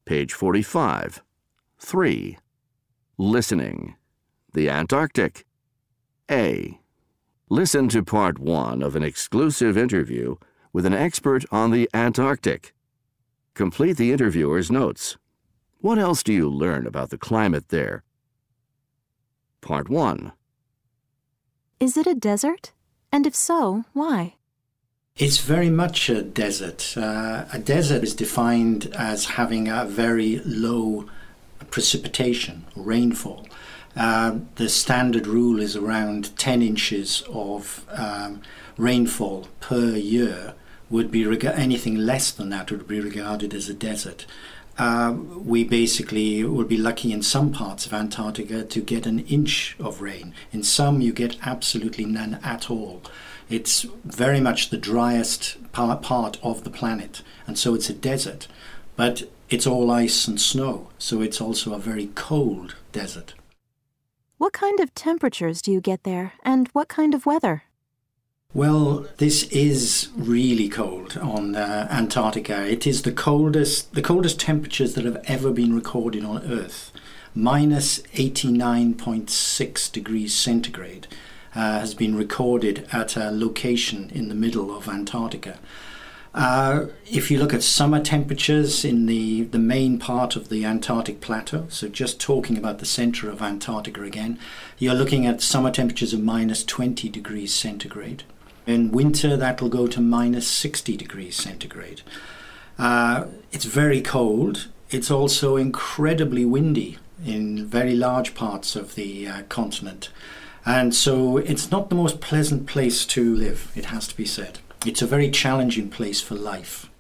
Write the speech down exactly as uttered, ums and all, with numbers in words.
Page forty-five. three. Listening. The Antarctic. A. Listen to part one of an exclusive interview with an expert on the Antarctic. Complete the interviewer's notes. What else do you learn about the climate there? Part one. Is it a desert? And if so, why? It's very much a desert. Uh, a desert is defined as having a very low precipitation, rainfall. Uh, the standard rule is around ten inches of um, rainfall per year. Would be reg- anything less than that would be regarded as a desert. Uh, we basically would be lucky in some parts of Antarctica to get an inch of rain. In some, you get absolutely none at all. It's very much the driest part, part of the planet, and so it's a desert. But it's all ice and snow, so it's also a very cold desert. What kind of temperatures do you get there, and what kind of weather? Well, this is really cold on uh, Antarctica. It is the coldest, the coldest temperatures that have ever been recorded on Earth. Minus eighty-nine point six degrees centigrade uh, has been recorded at a location in the middle of Antarctica. Uh, if you look at summer temperatures in the, the main part of the Antarctic plateau, so just talking about the center of Antarctica again, you're looking at summer temperatures of minus twenty degrees centigrade. In winter, that will go to minus sixty degrees centigrade. Uh, it's very cold. It's also incredibly windy in very large parts of the uh, continent. And so it's not the most pleasant place to live, it has to be said. It's a very challenging place for life.